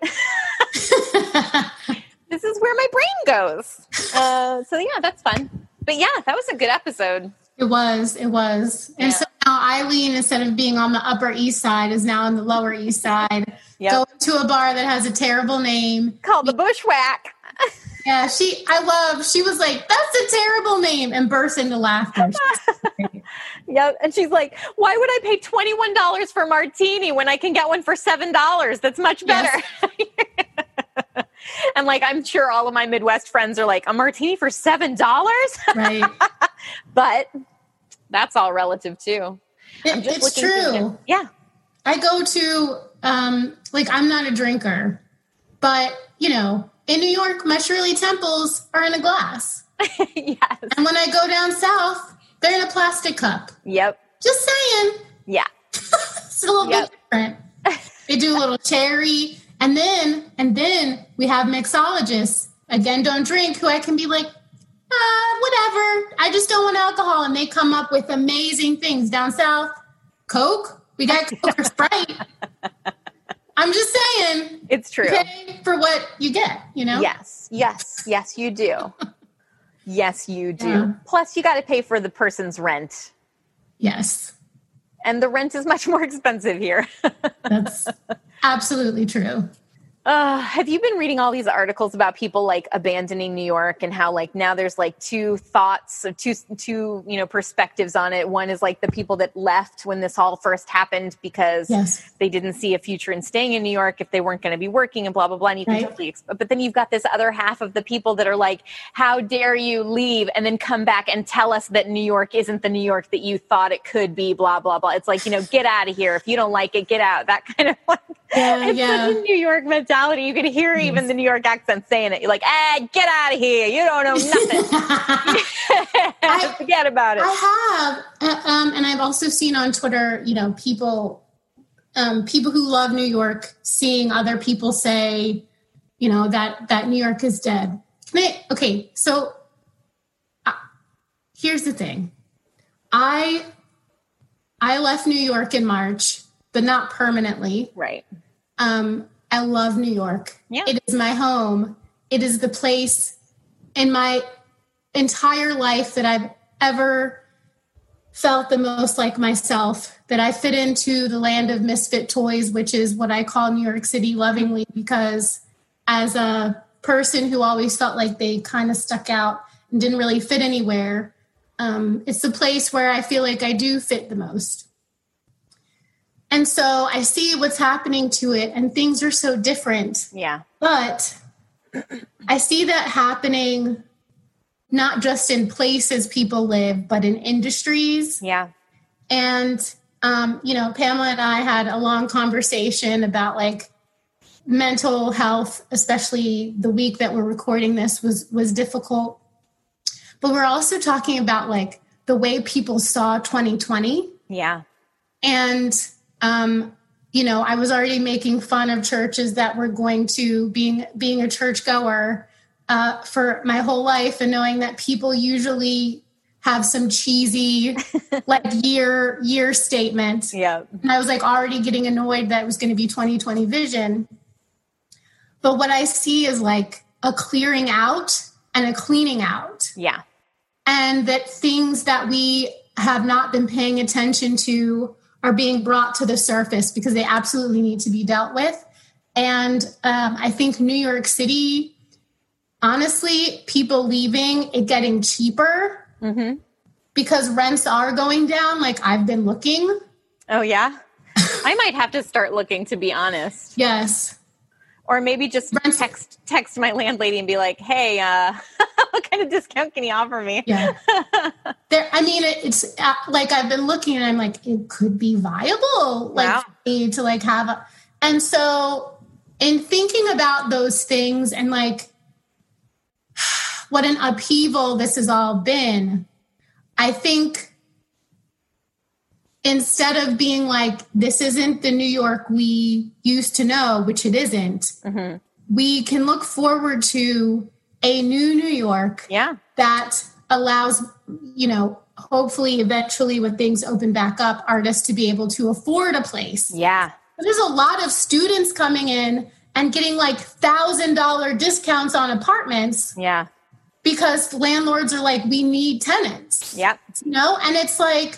This is where my brain goes. Uh, so yeah, that's fun. But yeah, that was a good episode. It was, it was. Yeah. And so now Eileen, instead of being on the Upper East Side, is now on the Lower East Side. Yep. Going to a bar that has a terrible name. Called the Bushwhack. Yeah, she, I love, she was like, that's a terrible name, and burst into laughter. Yeah, and she's like, why would I pay twenty-one dollars for a martini when I can get one for seven dollars? That's much better. Yes. And like, I'm sure all of my Midwest friends are like, a martini for seven dollars? Right. But that's all relative too. It, I'm just it's true. Yeah. I go to, um, like, I'm not a drinker, but, you know, in New York, my Shirley Temples are in a glass. Yes. And when I go down south, they're in a plastic cup. Yep. Just saying. Yeah. It's a little Yep. bit different. They do a little cherry. And then, and then we have mixologists, again, don't drink, who I can be like, uh, whatever. I just don't want alcohol. And they come up with amazing things. Down south, Coke. We got Coke or Sprite. I'm just saying. It's true. You pay for what you get, you know? Yes. Yes. Yes, you do. Yes, you do. Yeah. Plus, you got to pay for the person's rent. Yes. And the rent is much more expensive here. That's absolutely true. Uh, have you been reading all these articles about people like abandoning New York and how like now there's like two thoughts of two, two, you know, perspectives on it. One is like the people that left when this all first happened because Yes. they didn't see a future in staying in New York if they weren't going to be working and blah, blah, blah. And you can Right. totally, exp- but then you've got this other half of the people that are like, how dare you leave and then come back and tell us that New York isn't the New York that you thought it could be, blah, blah, blah. It's like, you know, get out of here. If you don't like it, get out. That kind of like, Yeah, it's yeah. such a New York mentality. You can hear even the New York accent saying it. You're like, eh, get out of here. You don't know nothing. I- Forget about it. I have, uh, um, and I've also seen on Twitter, you know, people, um, people who love New York, seeing other people say, you know, that that New York is dead. Can I, okay, so uh, here's the thing. I I left New York in March, but not permanently. Right. Um, I love New York. Yeah. It is my home. It is the place in my entire life that I've ever felt the most like myself, that I fit into the land of misfit toys, which is what I call New York City lovingly, because as a person who always felt like they kind of stuck out and didn't really fit anywhere, um, it's the place where I feel like I do fit the most. And so I see what's happening to it, and things are so different. Yeah. But I see that happening not just in places people live, but in industries. Yeah. And, um, you know, Pamela and I had a long conversation about like mental health, especially the week that we're recording this was, was difficult. But we're also talking about like the way people saw twenty twenty. Yeah. And, um, you know, I was already making fun of churches that were going to being, being a churchgoer uh, for my whole life, and knowing that people usually have some cheesy like year, year statement. Yeah. And I was like already getting annoyed that it was going to be twenty twenty vision. But what I see is like a clearing out and a cleaning out. Yeah. And that things that we have not been paying attention to are being brought to the surface because they absolutely need to be dealt with. And um, I think New York City, honestly, people leaving, it getting cheaper Mm-hmm. because rents are going down. Like I've been looking. Oh, yeah. I might have to start looking, to be honest. Yes. Or maybe just Rents- text text my landlady and be like, hey, uh, what kind of discount can you offer me? Yeah. There, I mean, it, it's uh, like I've been looking and I'm like, it could be viable, like Wow. for me to like have a, and so in thinking about those things and like what an upheaval this has all been, I think instead of being like, this isn't the New York we used to know, which it isn't, Mm-hmm. we can look forward to a new New York Yeah. that allows, you know, hopefully eventually when things open back up, artists to be able to afford a place. Yeah. There's a lot of students coming in and getting like one thousand dollars discounts on apartments Yeah. because landlords are like, we need tenants. Yep. You know, and it's like,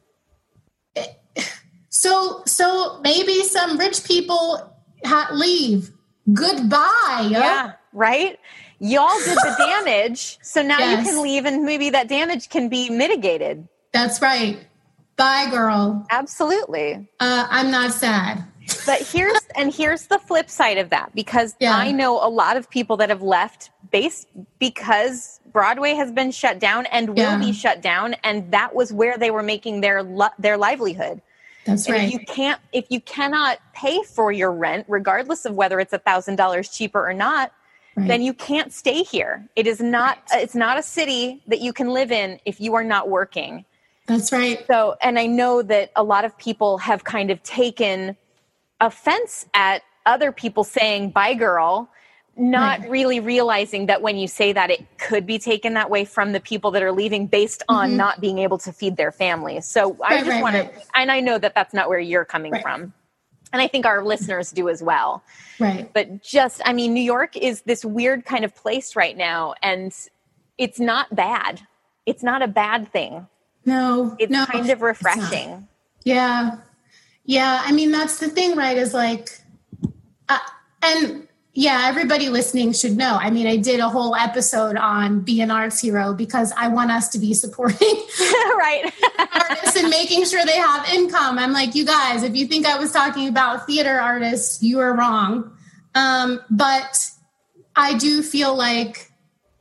so, so maybe some rich people ha- leave. Goodbye. yo. Yeah. Right? Y'all did the damage. So now Yes. you can leave and maybe that damage can be mitigated. That's right. Bye, girl. Absolutely. Uh, I'm not sad. But here's and here's the flip side of that, because Yeah. I know a lot of people that have left based because Broadway has been shut down and will Yeah. be shut down, and that was where they were making their li- their livelihood. That's And right. if you can't, if you cannot pay for your rent, regardless of whether it's a thousand dollars cheaper or not, right. then you can't stay here. It is not, right. it's not a city that you can live in if you are not working. That's right. So, and I know that a lot of people have kind of taken offense at other people saying, bye girl, not right. really realizing that when you say that, it could be taken that way from the people that are leaving based on mm-hmm. not being able to feed their families. So right, I just right, want right. to, and I know that that's not where you're coming right. from. And I think our listeners do as well. Right. But just, I mean, New York is this weird kind of place right now, and it's not bad. It's not a bad thing. No. It's no, kind of refreshing. Yeah. Yeah. I mean, that's the thing, right? Is like, uh, and yeah, everybody listening should know. I mean, I did a whole episode on Be an Arts Hero because I want us to be supporting right. artists and making sure they have income. I'm like, you guys, if you think I was talking about theater artists, you are wrong. Um, but I do feel like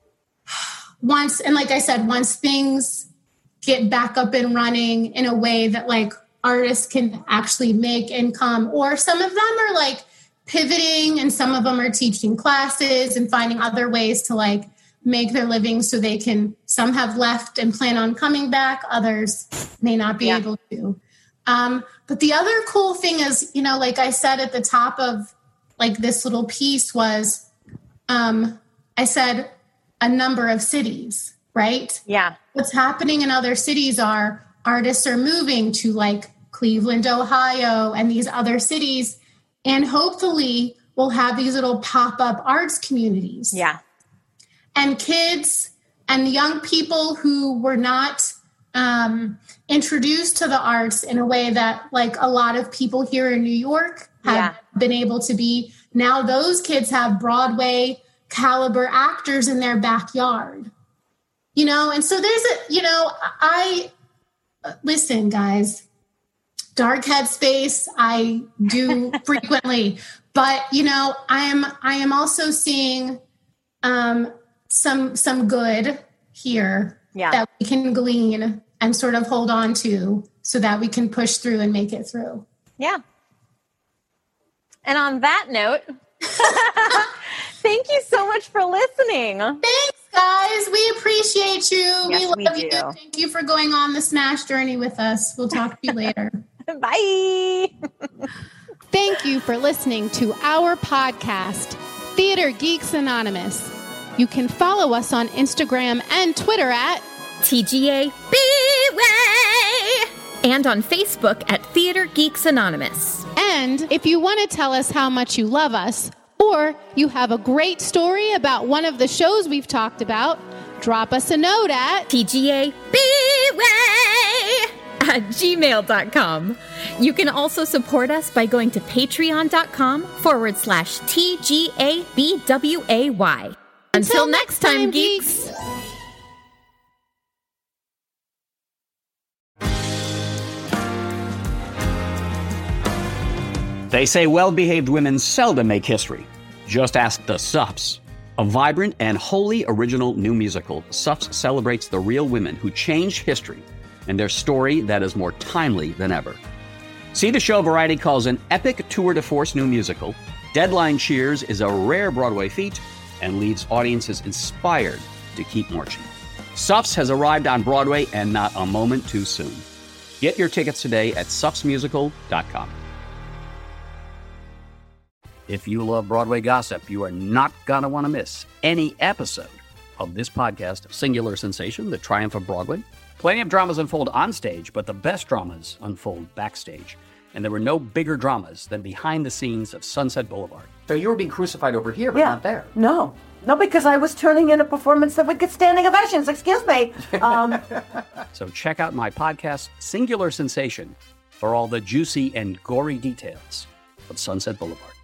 once, and like I said, once things get back up and running in a way that like artists can actually make income, or some of them are like pivoting and some of them are teaching classes and finding other ways to like make their living so they can, some have left and plan on coming back. Others may not be yeah. able to. Um, but the other cool thing is, you know, like I said at the top of like this little piece was, um, I said a number of cities, right? Yeah. What's happening in other cities are artists are moving to like Cleveland, Ohio, and these other cities. And hopefully we'll have these little pop-up arts communities. Yeah. And kids and young people who were not um, introduced to the arts in a way that like a lot of people here in New York have yeah. been able to be. Now those kids have Broadway caliber actors in their backyard, you know? And so there's a, you know, I, listen, guys, dark headspace I do frequently, but you know, I am I am also seeing um, some some good here yeah. that we can glean and sort of hold on to, so that we can push through and make it through. Yeah. And on that note, thank you so much for listening. Thanks, guys. We appreciate you. Yes, we love we you. do. Thank you for going on the Smash journey with us. We'll talk to you later. Bye. Thank you for listening to our podcast, Theater Geeks Anonymous. You can follow us on Instagram and Twitter at T G A B-Way and on Facebook at Theater Geeks Anonymous. And if you want to tell us how much you love us, or you have a great story about one of the shows we've talked about, drop us a note at T G A B-Way at gmail dot com. You can also support us by going to patreon.com forward slash T-G-A-B-W-A-Y. Until, Until next time, geeks. geeks. They say well-behaved women seldom make history. Just ask the Sups. A vibrant and wholly original new musical, Sups celebrates the real women who changed history and their story that is more timely than ever. See the show Variety calls an epic tour de force new musical. Deadline cheers is a rare Broadway feat and leaves audiences inspired to keep marching. Sups has arrived on Broadway, and not a moment too soon. Get your tickets today at sups musical dot com. If you love Broadway gossip, you are not going to want to miss any episode of this podcast, Singular Sensation, The Triumph of Broadway. Plenty of dramas unfold on stage, but the best dramas unfold backstage. And there were no bigger dramas than behind the scenes of Sunset Boulevard. So you were being crucified over here, but yeah. not there. No. No, because I was turning in a performance that would get standing ovations. Excuse me. Um, so check out my podcast, Singular Sensation, for all the juicy and gory details of Sunset Boulevard.